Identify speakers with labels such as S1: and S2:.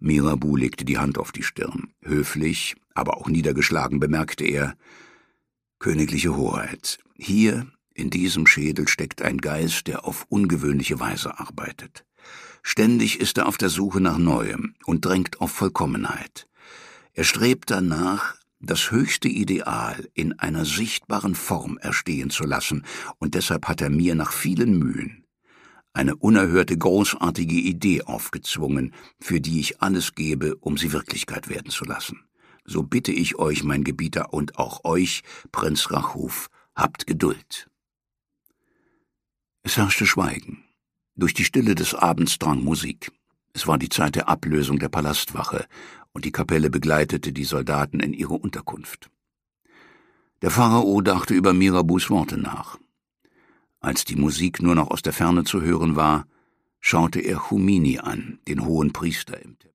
S1: Mirabeau legte die Hand auf die Stirn. Höflich, aber auch niedergeschlagen bemerkte er: »Königliche Hoheit, hier in diesem Schädel steckt ein Geist, der auf ungewöhnliche Weise arbeitet. Ständig ist er auf der Suche nach Neuem und drängt auf Vollkommenheit. Er strebt danach, das höchste Ideal in einer sichtbaren Form erstehen zu lassen, und deshalb hat er mir nach vielen Mühen eine unerhörte, großartige Idee aufgezwungen, für die ich alles gebe, um sie Wirklichkeit werden zu lassen. So bitte ich euch, mein Gebieter, und auch euch, Prinz Rachuf, habt Geduld.« Es herrschte Schweigen. Durch die Stille des Abends drang Musik. Es war die Zeit der Ablösung der Palastwache, und die Kapelle begleitete die Soldaten in ihre Unterkunft. Der Pharao dachte über Mirabeaus Worte nach. Als die Musik nur noch aus der Ferne zu hören war, schaute er Chumini an, den hohen Priester im Tempel.